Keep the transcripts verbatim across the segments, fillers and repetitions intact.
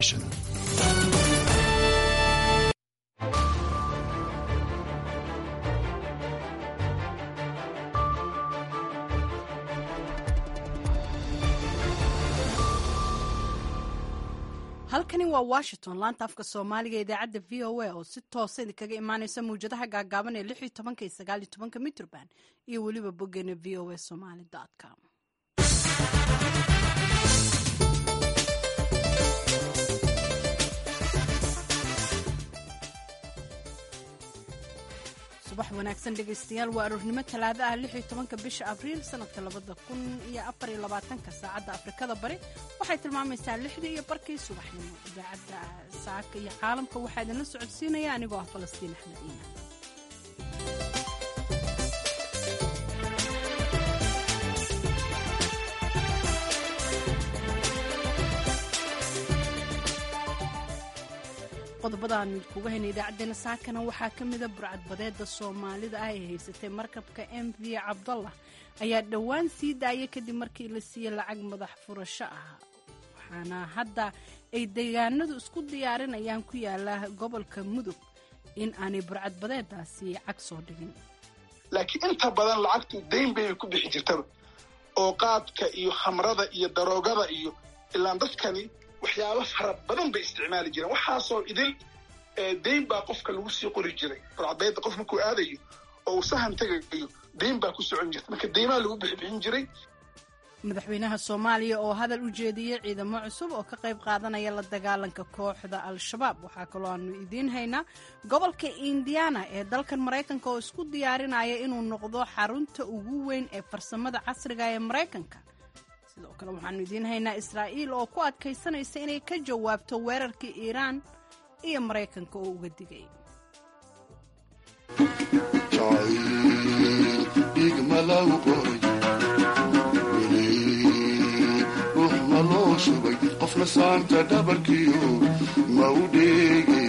halkani waa washington laanta afka soomaaliga idaacadda v o a oo si toosa idinkaga imaaneysa mawjadaha gaagaaban ee lix iyo tobanka iyo sagaal iyo tobanka mitrban iyo weliba boggeena v o a somali com. subax wanaagsan dhegaystayaal waa aroornimo talaado ah lix iyo tobanka bisha abriil sanadka labada kun iyo afar iyo labaatanka saacadda afrikada bari waxay tilmaamaysaa lixdii iyo barkii subaxnimo. idaacadda saaka iyo caalamka waxaa idinla socodsiinaya anigoo ah falastiin axmed iimaan. qodobadaan kuga hayna idaacadeena saakana waxaa ka mida burcadbadeeda soomaalida ah ee haysatay markabka m v cabdallah ayaa dhowaan sii daayay kadib markii la siiyey lacag madax furasho ah, waxaana hadda ay deegaanadu isku diyaarinayaan ku yaala gobolka mudug in aanay burcadbadeedaasi cag soo dhigin. laakiin inta badan lacagtu dayn bay ku bixi jirtaba oo qaadka iyo khamrada iyo daroogada iyo ilaan dadkani waxyaabo fara badan bay isticmaali jireen. waxaasoo idil dayn baa qofka lagu sii qori jiray. burcadbadeeda qof markuu aadayo oo uu sahan tagayo dayn baa ku socon jirta, marka daymaa lagu bixin jiray. madaxweynaha soomaaliya oo hadal u jeediyey ciidamo cusub oo ka qayb qaadanaya la dagaalanka kooxda al-shabaab. waxaa kaloo aanu idiin haynaa gobolka indiana ee dalkan maraykanka oo isku diyaarinaya inuu noqdo xarunta ugu weyn ee farsamada casriga ee maraykanka. sidoo kale waxaanu idiin haynaa israa'iil oo ku adkaysanaysa inay ka jawaabto weerarkii iiraan iyo maraykanka oo uga digay. qofna saanta dhabarkiyo ma u dheege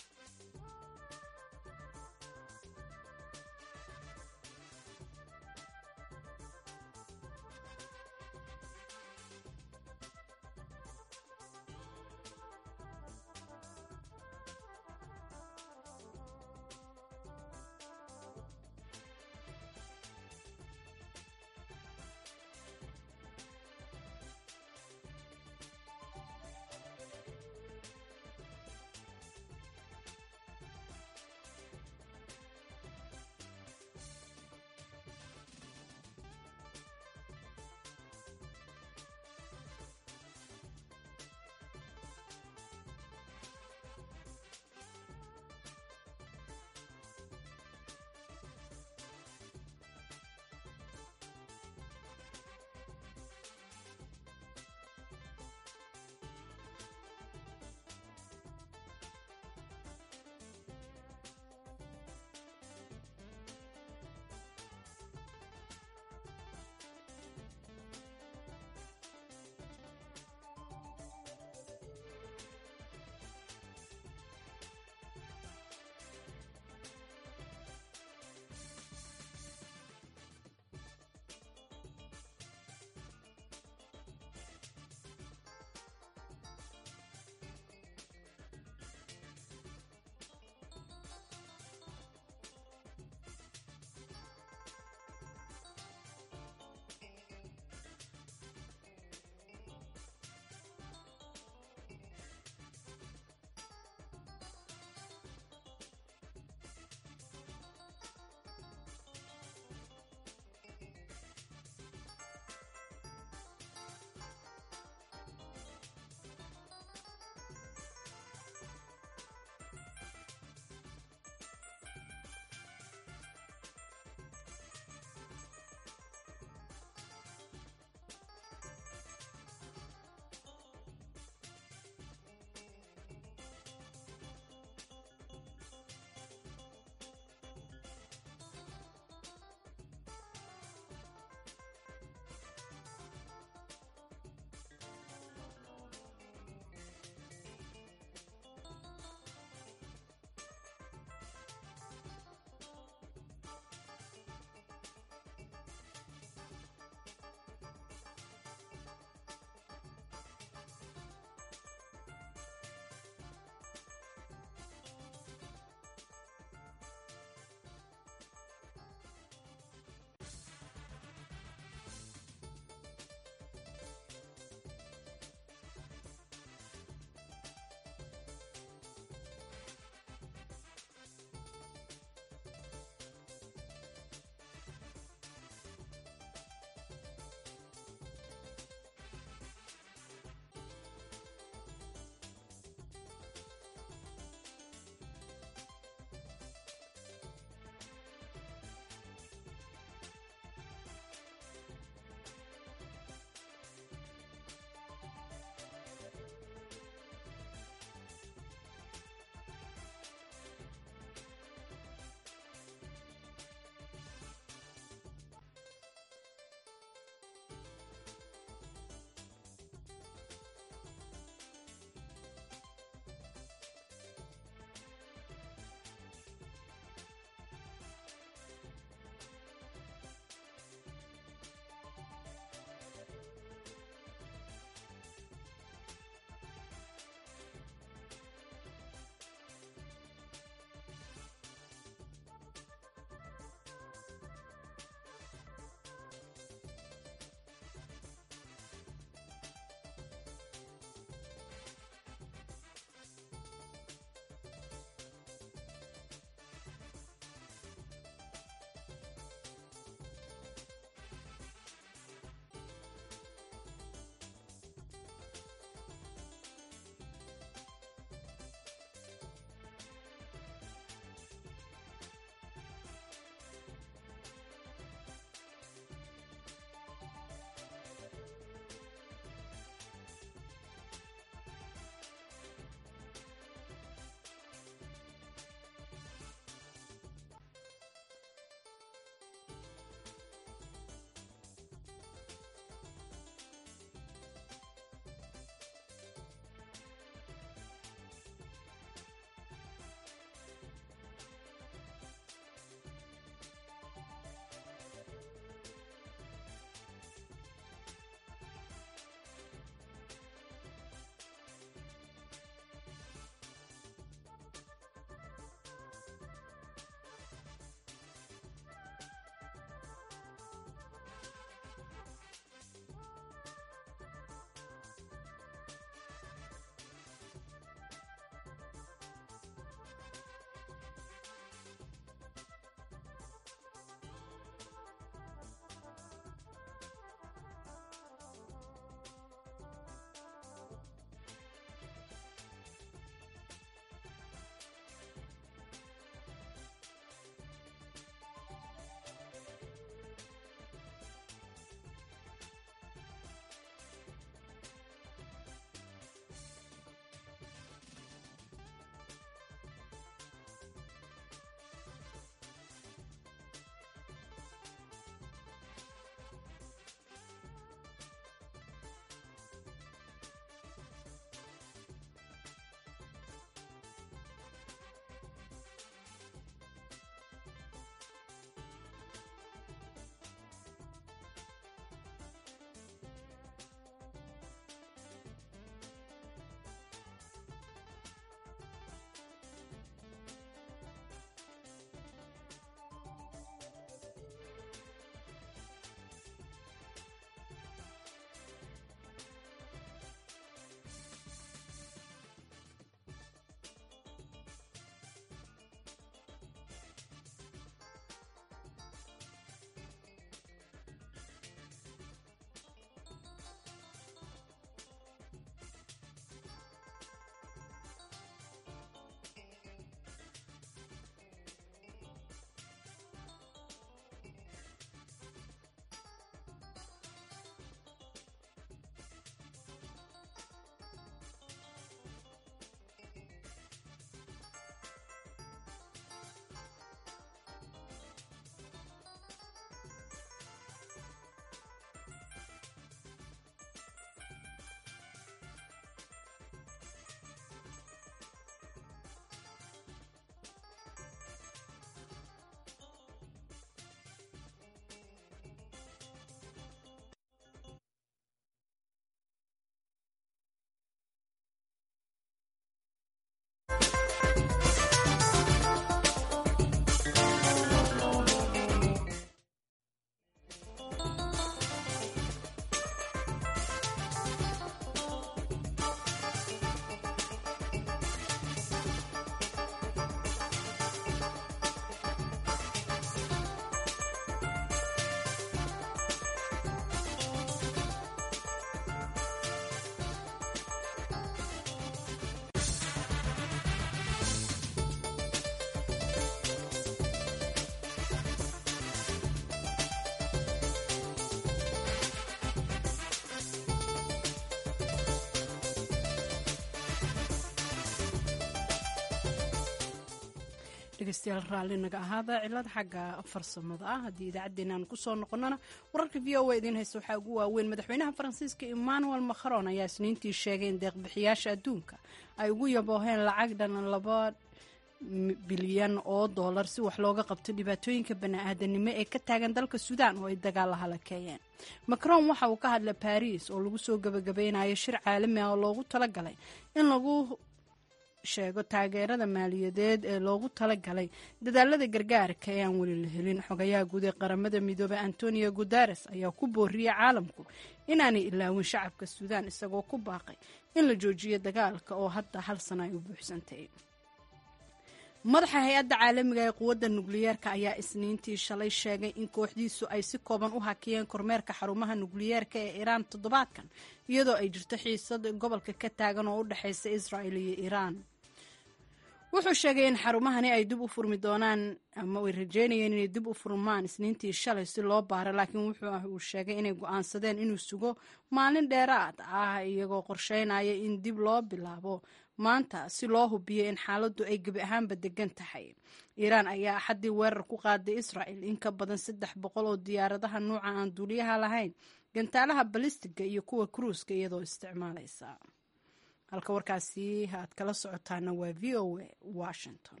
dhegeystayaal raalli naga ahaada cilad xagga farsamada ah haddii idaacaddeenna aan kusoo noqonnana wararka v o a idiin haysta waxaa ugu waaweyn madaxweynaha faransiiska emmanuel macron ayaa isniintii sheegay in deeqbixiyaasha adduunka ay ugu yabooheen lacag dhan laba bilyan oo dollar si wax looga qabto dhibaatooyinka bani-aadanimo ee ka taagan dalka suudaan oo ay dagaal la halakeeyeen. macron waxa uu ka hadlay baris oo lagu soo gabagabeynayo shir caalami ah oo loogu talagalay in lagu sheego taageerada maaliyadeed ee loogu talagalay dadaalada gargaarka ee aan weli la helin. xogayaha guud ee qaramada midoobay antonio guterres ayaa ku booriyey caalamku inaanay ilaawin shacabka suudaan isagoo ku baaqay in la joojiyo dagaalka oo hadda hal sana ay u buuxsantay. madaxa hay-adda caalamiga ee quwadda nukliyeerka ayaa isniintii shalay sheegay in kooxdiisu ay si kooban u hakiyeen kormeerka xarumaha nukliyeerka ee iiraan toddobaadkan iyadoo ay jirto xiisad gobolka ka taagan oo u dhexaysa israa'il iyo iiraan. wuxuu sheegay in xarumahani ay dib u furmi doonaan ama ay rajeynayeen inay dib u furmaan isniintii shalay si loo baaro, laakiin wuxuu sheegay inay go'aansadeen inuu sugo maalin dheeraad ah iyagoo qorsheynaya in dib loo bilaabo maanta si loo hubiyo in xaaladdu ay gebi ahaanba degan tahay. iiraan ayaa axaddii weerar ku qaaday israa'il in ka badan saddex boqol oo diyaaradaha nuuca aan duuliyaha lahayn, gantaalaha balistiga iyo kuwa kruuska iyadoo isticmaalaysa. halka warkaasi aad kala socotaana waa v o a Washington.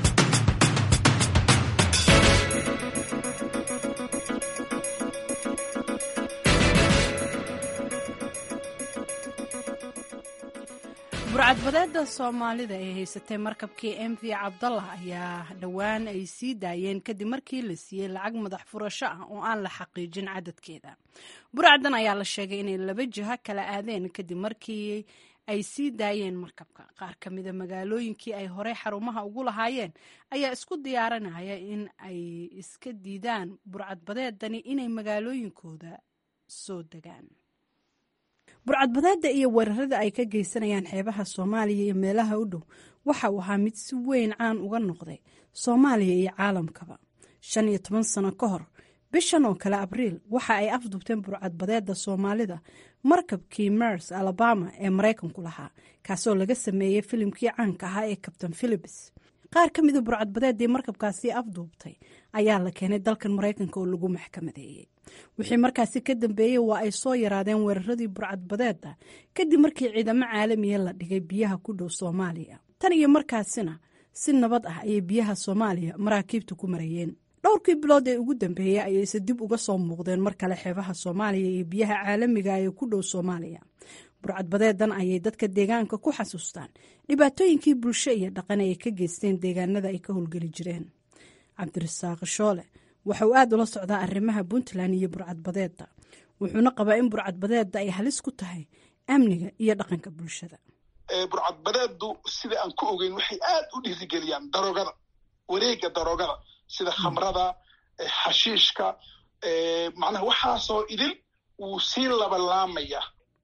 burcadbadeeda soomaalida ee haysatay markabkii m v cabdallah ayaa dhowaan ay sii daayeen kadib markii la siiyey lacag madax furasho ah oo aan la xaqiijin cadadkeeda. burcaddan ayaa la sheegay inay laba jiho kala aadeen kadib markii ay sii daayeen markabka. qaar ka mida magaalooyinkii ay horey xarumaha ugu lahaayeen ayaa isku diyaarinaya in ay iska diidaan burcadbadeedani inay magaalooyinkooda soo degaan. burcadbadeeda iyo weerarada ay ka geysanayaan xeebaha soomaaliya iyo meelaha u dhow waxa uu ahaa mid si weyn caan uga noqday soomaaliya iyo caalamkaba. shan iyo toban sano ka hor bishan oo kale abriil waxa ay afdubteen burcadbadeeda soomaalida markabkii mers alabama ee maraykanku lahaa, kaasoo laga sameeyey filimkii caanka ahaa ee kabtan philips. qaar ka mida burcadbadeedii markabkaasi afduubtay ayaa la keenay dalkan maraykanka oo lagu maxkamadeeyey. wixii markaasi ka dambeeyey waa ay soo yaraadeen weeraradii burcadbadeeda kadib markii ciidamo caalamiya la dhigay biyaha ku dhow soomaaliya. tan iyo markaasina si nabad ah ayay biyaha soomaaliya maraakiibta ku marayeen. dhowrkii bilood ee ugu dambeeyey ayayse dib uga soo muuqdeen mar kale xeebaha soomaaliya iyo biyaha caalamiga ee ku dhow soomaaliya. burcadbadeedan ayay dadka deegaanka ku xasuustaan dhibaatooyinkii bulsho iyo dhaqan ay ka geysteen deegaanada ay ka howlgeli jireen. cabdirasaaq shoole waxa uu aad ula socdaa arrimaha puntland iyo burcadbadeeda, wuxuuna qabaa in burcadbadeeda ay halis ku tahay amniga iyo dhaqanka bulshada. burcadbadeedu sida aan ku ogeyn waxay aad u dhiirigeliyaan daroogada, wareega daroogada sida khamrada, xashiishka, macnaha waxaasoo idil wuu sii labalaamaya.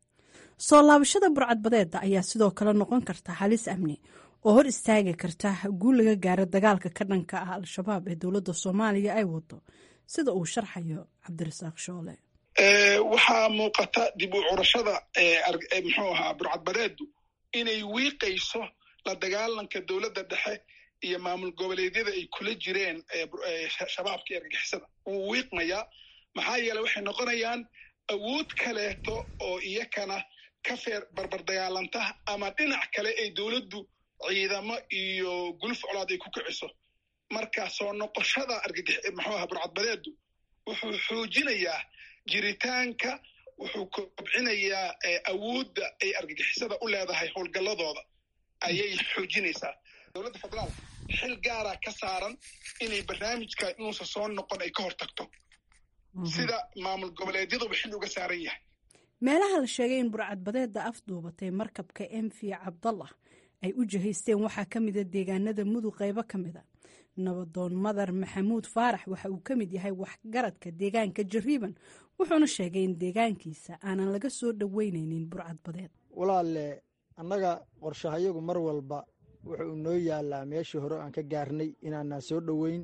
soo laabashada burcadbadeeda ayaa sidoo kale noqon karta halis amni oo hor istaagi karta guul laga gaaro dagaalka ka dhanka ah al-shabaab ee dowladda soomaaliya ay wado, sida uu sharxayo cabdirasaaq shoole. waxaa muuqata dib u curashada muxuu ahaa burcadbadeedu inay wiiqayso la dagaalanka dowladda dhexe iyo maamul goboleedyada ay kula jireen shabaabka iyo argagixisada. wuu wiiqmayaa maxaa yeele waxay noqonayaan awood kaleeto oo iyakana ka feer barbar dagaalanta ama dhinac kale ay dowladdu ciidamo iyo guluf colaad ay ku kiciso. marka soo noqoshada argagix muxuu ahaa burcadbadeedu wuxuu xoojinayaa jiritaanka, wuxuu kobcinayaa awoodda ay argagixisada u leedahay howlgalladooda ayay xoojinaysaa. dowladda federaalka xil gaara ka saaran inay barnaamijka inuusa soo noqon ay ka hortagto, sida maamul goboleedyaduba xil uga saaran yahay. meelaha la sheegay in burcadbadeeda afduubatay markabka m v cabdallah ay u jihaysteen waxaa ka mida deegaanada mudug qaybo ka mida. nabadoon madar maxamuud faarax waxa uu ka mid yahay waxgaradka deegaanka jariiban, wuxuuna sheegay in deegaankiisa aanan laga soo dhoweyneynin burcadbadeed. walaalle annaga qorshahayagu mar walba wuxuu noo yaalaa meeshii hore aan ka gaarnay inaanaan soo dhoweyn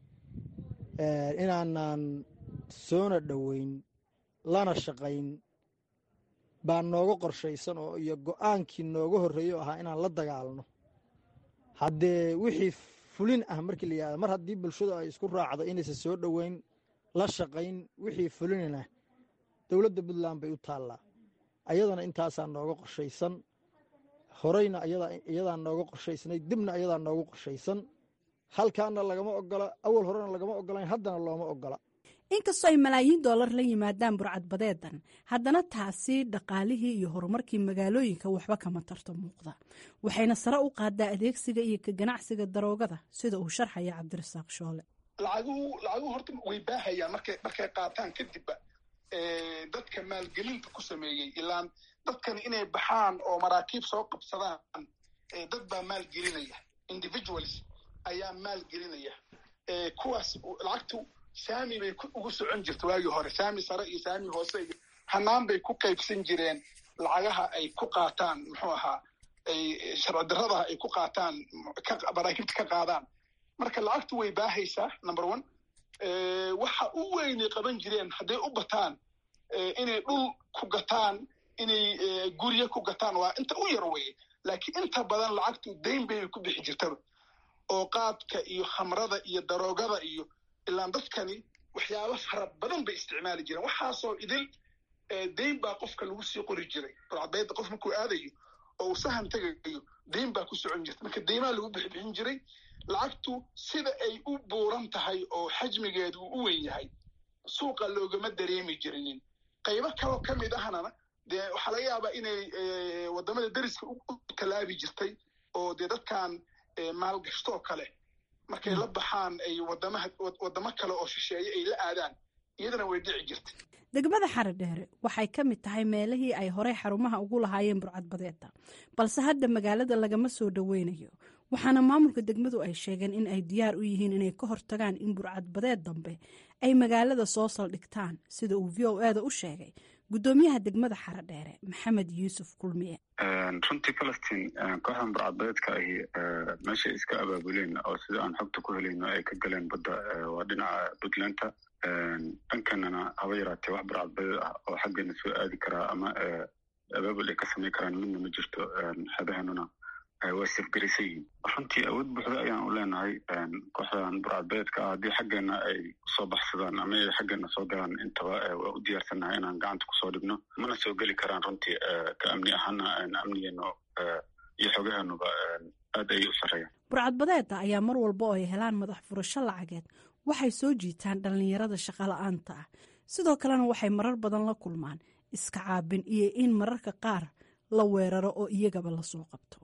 inaanaan soona dhoweyn lana shaqayn baa nooga qorshaysan oo iyo go-aankii nooga horreeyo ahaa inaan la dagaalno. haddee wixii fulin ah markii la yihahdo mar haddii bulshadu ay isku raacdo inaysan soo dhoweyn la shaqayn wixii fulinina dowladda puntland bay u taallaa ayadana intaasaa nooga qorshaysan horeyna iyadaa nooga qorshaysnay dibna ayadaa nooga qorshaysan halkaana lagama ogola awal horena lagama ogolayn haddana looma ogola inkastoo ay malaayiin doolar la yimaadaan burcadbadeedan haddana taasi dhaqaalihii iyo horumarkii magaalooyinka waxba kama tarto muuqda waxayna sare u qaadaa adeegsiga iyo ka ganacsiga daroogada sida uu sharxaya cabdirasaaq shoole lacaguhu lacaguhu horta way baahayaan markay markay qaataan kadibba dadka maalgelinta ku sameeyey ilaan dadkan inay baxaan oo maraakiib soo qabsadaan dad baa maalgelinaya individuals ayaa maalgelinaya kuwaas lacagtu saami bay ugu socon jirta waagii hore saami sare iyo saami hoose iyo hanaan bay ku qaybsan jireen lacagaha ay ku qaataan muxuu ahaa ay sharci darrada ay ku qaataan maraakiibta ka qaadaan marka lacagtu way baahaysaa number one waxa u weynay qaban jireen hadday u bataan inay dhul ku gataan inay guryo ku gataan waa inta u yar weye laakiin inta badan lacagtu dayn bay ku bixi jirtaba oo qaadka iyo khamrada iyo daroogada iyo ilaan dadkani waxyaaba fara badan bay isticmaali jireen waxaasoo idil dayn baa qofka lagu sii qori jiray burcadbadeedda qof markuu aadayo oo uu sahan tegayo dayn baa ku socon jirta marka daymaa lagu bixibixin jiray lacagtu sida ay u buuran tahay oo xajmigeedu uu u weyn yahay suuqa loogama dareemi jirinin qaybo kaloo ka mid ahna dee waxaa laga yaabaa inay waddamada deriska u talaabi jirtay oo dee dadkan maalgashtoo kale markay la baxaan ay wadamaha waddamo kale oo shisheeye ay la aadaan iyadana way dhici jirtay degmada xaradheere waxay ka mid tahay meelihii ay horey xarumaha ugu lahaayeen burcadbadeedda balse hadda magaalada lagama soo dhoweynayo waxaana maamulka degmadu ay sheegeen in ay diyaar u yihiin inay ka hortagaan in burcadbadeed dambe ay magaalada soo saldhigtaan sida uu v o eda u sheegay guddoomiyaha degmada xaradheere maxamed yuusuf kulmiye runtii falastiin kooxdan burcadbadeedka ahi meeshay iska abaabuleen oo sida aan xogta ku helayno ay ka galeen badda waa dhinaca puntlandta dhankanana haba yaraatee wax burcadbadeed ah oo xaggana soo aadi karaa ama abaabul ay ka samayn karaan midna ma jirto xeebahanuna waa safgarisan yihiin runtii awood buuxda ayaan u leenahay kooxdan burcadbadeedka ah haddii xaggeena ay soo baxsadaan ama ay xaggeena soo galaan intaba waa u diyaarsannahay inaan gacanta kusoo dhigno mana soo geli karaan runtii ka amni ahaana amnigeeno iyo xogaheenuba aad ayay u sarreeyaan burcadbadeedda ayaa mar walba oo ay helaan madax furasho lacageed waxay soo jiitaan dhallinyarada shaqola'aanta ah sidoo kalena waxay marar badan la kulmaan iska caabin iyo in mararka qaar la weeraro oo iyagaba lasoo qabto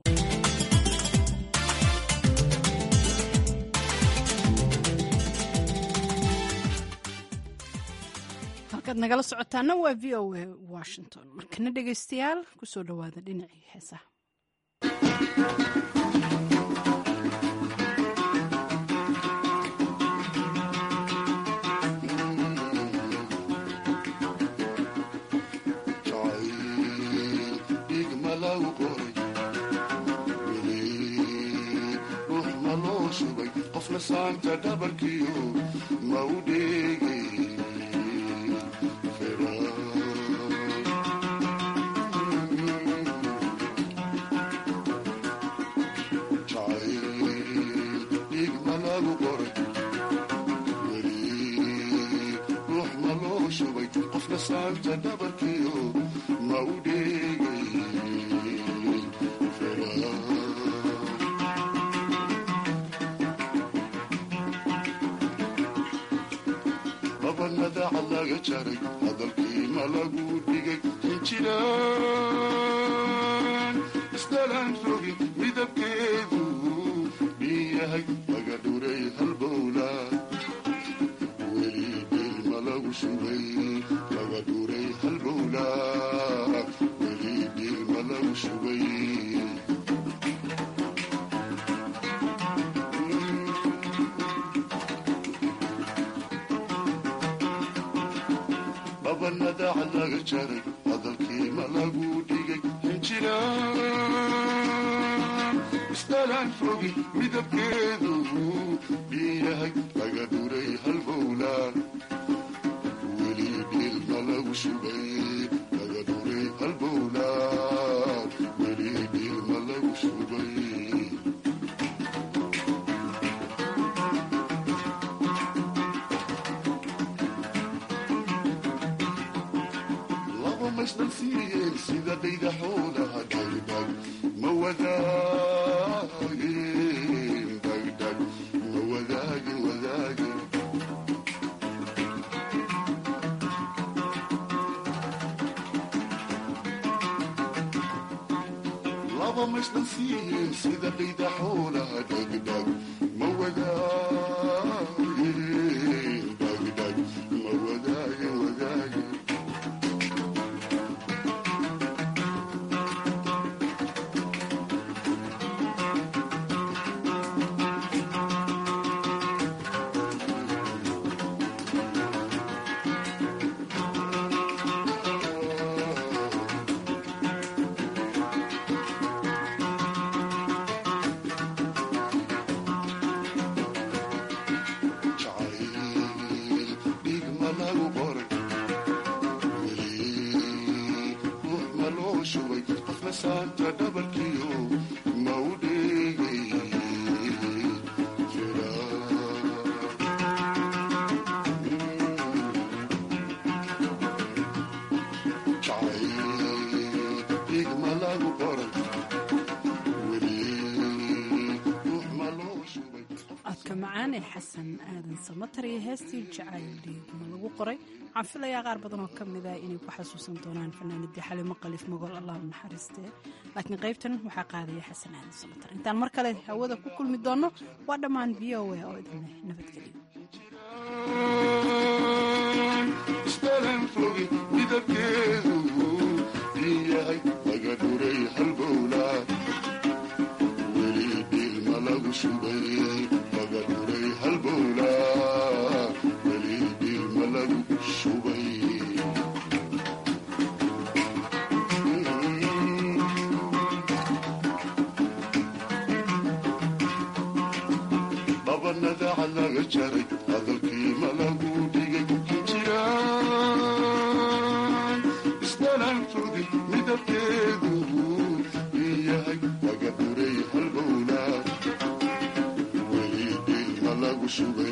halkaad nagala socotaana waa v o a washington markana dhegaystayaal kusoo dhowaada dhinacii heesaha qofna saanta dhabarkiyo ma u dheegay qofna saanta dhabarkiyo ma u dheegay babanadaca laga jaray hadalkii ma lagu dhigay injiraan isdalaan rogin midabkeedu dhiyahay laga dhuray halbowla weli bil ma lagu shubay laga dhuray halbowla weli bil ma lagu shubay babanadaca laga jaray hadalkii ma lagu dhigay injiraan isdalaan rogin midabkeedu dhiyahay laga dhuray halbowla weli bil ma lagu shubay laga dhuray halbowla weli bil ma lagu shubay masdhalsiiyeen sida dhayda xoolaha dhagdhag ma wadaagin dhagdhag ma wadaagin wadaagin laba masdhalsiiyeen sida dhayda xoolaha dhagdhag ma wadaagin dhagdhag ma wadaagin wadaagin codka macaan ee xasan aadan samatar iyo heestii jacayl dhiigma lagu qoray waxaan filayaa qaar badan oo ka mid ah inay ku xasuusan doonaan fanaanadii xalimo qaliif magool allah u naxariistee laakiin qaybtan waxaa qaadaya xasan aadan samatar intaan mar kale hawada ku kulmi doonno waa dhammaan v o a oo idin leh nabadgelyo isbalan fogi midabkeedu yahay laga dhuray halbowla weli dhilma lagu shubay laga dhuray halbowla weli dhilma lagu shubay dhabanadaca laga jaray hadalkii ma lagu dhigay jiraan isbalan fogi midabkeedu yahay laga dhuray halbowla weli dhilma lagu shubay